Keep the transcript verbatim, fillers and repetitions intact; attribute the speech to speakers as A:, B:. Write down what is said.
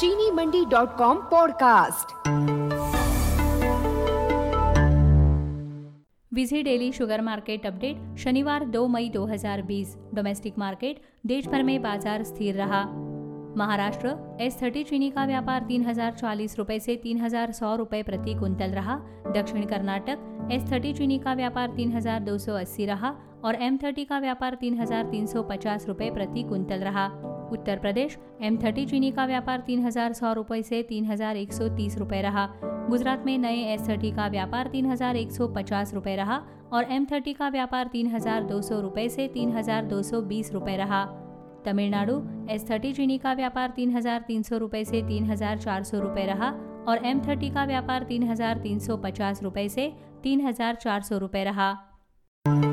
A: चीनी Mandi dot com podcast.
B: विजी daily sugar market update शनिवार दो मई दो हज़ार बीस। डोमेस्टिक मार्केट देश भर में बाजार स्थिर रहा। महाराष्ट्र एस थर्टी चीनी का व्यापार तीन हजार चालीस रुपए से तीन हजार सौ रुपए प्रति कुंतल रहा। दक्षिण कर्नाटक एस थर्टी चीनी का व्यापार तीन हजार दो सौ अस्सी रहा और एम थर्टी का व्यापार तीन हजार तीन सौ पचास रुपए प्रति कुंतल रहा। उत्तर प्रदेश एम थर्टी चीनी का व्यापार तीन हजार सौ रुपए से तीन हजार एक सौ तीस रुपए रहा। गुजरात में नए एस थर्टी का व्यापार तीन हजार एक सौ पचास रुपए रहा और एम थर्टी का व्यापार तीन हजार दो सौ रुपए से तीन हजार दो सौ बीस रुपए रहा। तमिलनाडु एस थर्टी चीनी का व्यापार तीन हजार तीन सौ रुपए से तीन हजार चार सौ रुपए रहा और एम थर्टी का व्यापार तीन हजार तीन सौ पचास रुपए से तीन हजार चार सौ रुपए रहा।